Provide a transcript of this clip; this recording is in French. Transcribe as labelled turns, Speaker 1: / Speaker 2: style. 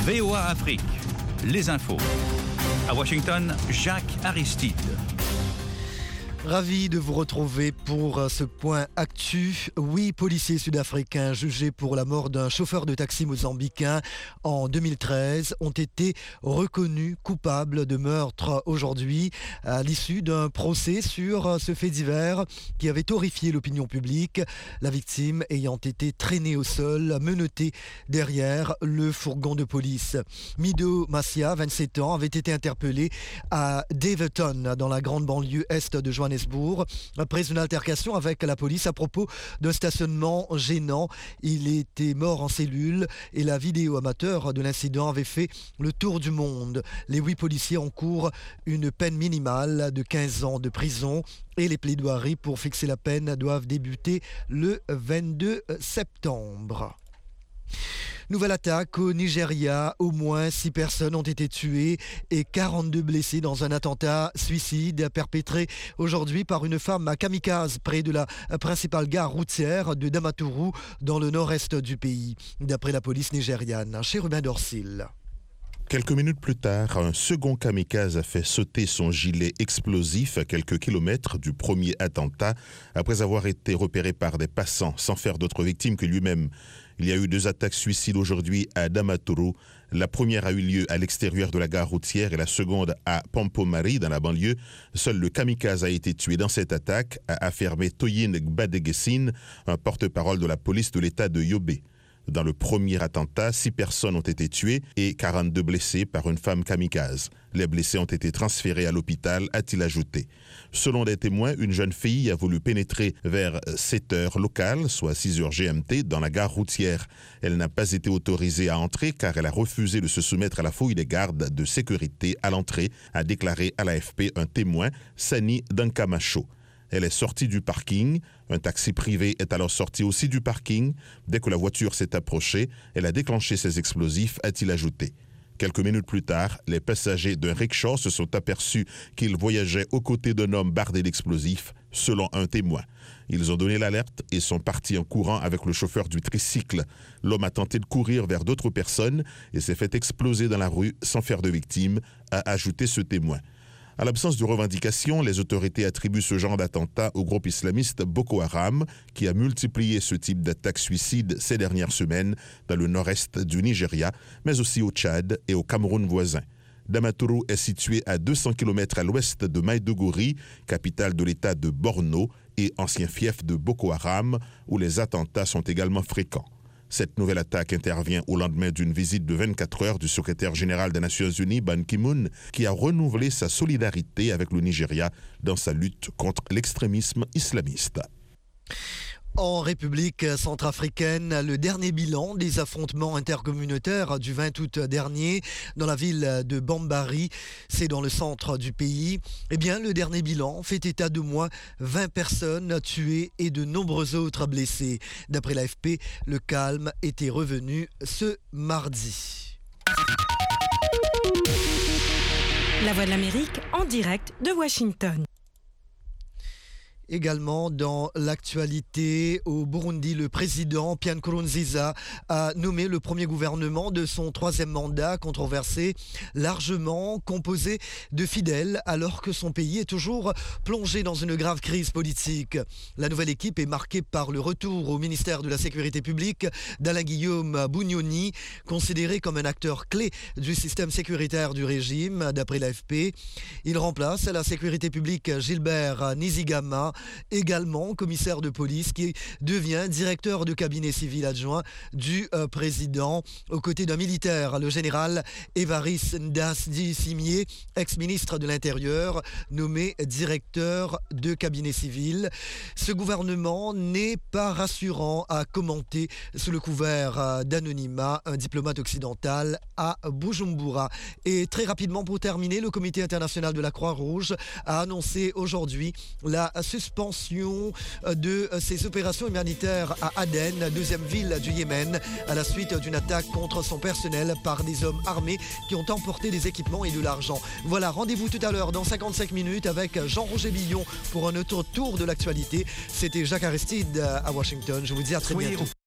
Speaker 1: VOA Afrique, les infos. À Washington, Jacques Aristide.
Speaker 2: Ravi de vous retrouver pour ce point actu. 8 policiers sud-africains jugés pour la mort d'un chauffeur de taxi mozambicain en 2013 ont été reconnus coupables de meurtre aujourd'hui à l'issue d'un procès sur ce fait divers qui avait horrifié l'opinion publique. La victime ayant été traînée au sol, menottée derrière le fourgon de police. Mido Massia, 27 ans, avait été interpellé à Daveyton dans la grande banlieue est de Johannesburg après une altercation avec la police à propos d'un stationnement gênant. Il était mort en cellule et la vidéo amateur de l'incident avait fait le tour du monde. Les 8 policiers encourent une peine minimale de 15 ans de prison et les plaidoiries pour fixer la peine doivent débuter le 22 septembre. Nouvelle attaque au Nigeria. Au moins 6 personnes ont été tuées et 42 blessées dans un attentat suicide perpétré aujourd'hui par une femme kamikaze près de la principale gare routière de Damaturu dans le nord-est du pays, d'après la police nigériane. Chez Ruben Dorsil.
Speaker 3: Quelques minutes plus tard, un second kamikaze a fait sauter son gilet explosif à quelques kilomètres du premier attentat après avoir été repéré par des passants sans faire d'autres victimes que lui-même. Il y a eu 2 attaques suicides aujourd'hui à Damaturu. La première a eu lieu à l'extérieur de la gare routière et la seconde à Pompomari dans la banlieue. Seul le kamikaze a été tué dans cette attaque, a affirmé Toyin Gbadegessin, un porte-parole de la police de l'État de Yobe. Dans le premier attentat, 6 personnes ont été tuées et 42 blessées par une femme kamikaze. Les blessés ont été transférés à l'hôpital, a-t-il ajouté. Selon des témoins, une jeune fille a voulu pénétrer vers 7 heures locales, soit 6 heures GMT, dans la gare routière. Elle n'a pas été autorisée à entrer car elle a refusé de se soumettre à la fouille des gardes de sécurité à l'entrée, a déclaré à l'AFP un témoin, Sani Dankamacho. Elle est sortie du parking. Un taxi privé est alors sorti aussi du parking. Dès que la voiture s'est approchée, elle a déclenché ses explosifs, a-t-il ajouté. Quelques minutes plus tard, les passagers d'un rickshaw se sont aperçus qu'ils voyageaient aux côtés d'un homme bardé d'explosifs, selon un témoin. Ils ont donné l'alerte et sont partis en courant avec le chauffeur du tricycle. L'homme a tenté de courir vers d'autres personnes et s'est fait exploser dans la rue sans faire de victimes, a ajouté ce témoin. À l'absence de revendications, les autorités attribuent ce genre d'attentat au groupe islamiste Boko Haram, qui a multiplié ce type d'attaques suicides ces dernières semaines dans le nord-est du Nigeria, mais aussi au Tchad et au Cameroun voisin. Damaturu est situé à 200 km à l'ouest de Maiduguri, capitale de l'État de Borno et ancien fief de Boko Haram, où les attentats sont également fréquents. Cette nouvelle attaque intervient au lendemain d'une visite de 24 heures du secrétaire général des Nations Unies, Ban Ki-moon, qui a renouvelé sa solidarité avec le Nigeria dans sa lutte contre l'extrémisme islamiste.
Speaker 2: En République centrafricaine, le dernier bilan des affrontements intercommunautaires du 20 août dernier dans la ville de Bambari, c'est dans le centre du pays. Eh bien, le dernier bilan fait état de moins 20 personnes tuées et de nombreux autres blessés. D'après l'AFP, le calme était revenu ce mardi.
Speaker 4: La Voix de l'Amérique en direct de Washington.
Speaker 2: Également dans l'actualité, au Burundi, le président Pierre Nkurunziza a nommé le premier gouvernement de son 3e mandat controversé, largement composé de fidèles, alors que son pays est toujours plongé dans une grave crise politique. La nouvelle équipe est marquée par le retour au ministère de la Sécurité publique d'Alain-Guillaume Bunyoni, considéré comme un acteur clé du système sécuritaire du régime, d'après l'AFP. Il remplace à la sécurité publique Gilbert Nizigama, également commissaire de police, qui devient directeur de cabinet civil adjoint du président, aux côtés d'un militaire, le général Évariste Ndasdi-Simié, ex-ministre de l'Intérieur, nommé directeur de cabinet civil. Ce gouvernement n'est pas rassurant, à commenter sous le couvert d'anonymat un diplomate occidental à Bujumbura. Et très rapidement, pour terminer, le Comité international de la Croix-Rouge a annoncé aujourd'hui la suspension de ces opérations humanitaires à Aden, 2e ville du Yémen, à la suite d'une attaque contre son personnel par des hommes armés qui ont emporté des équipements et de l'argent. Voilà, rendez-vous tout à l'heure dans 55 minutes avec Jean-Roger Billon pour un autre tour de l'actualité. C'était Jacques Aristide à Washington. Je vous dis à très bientôt.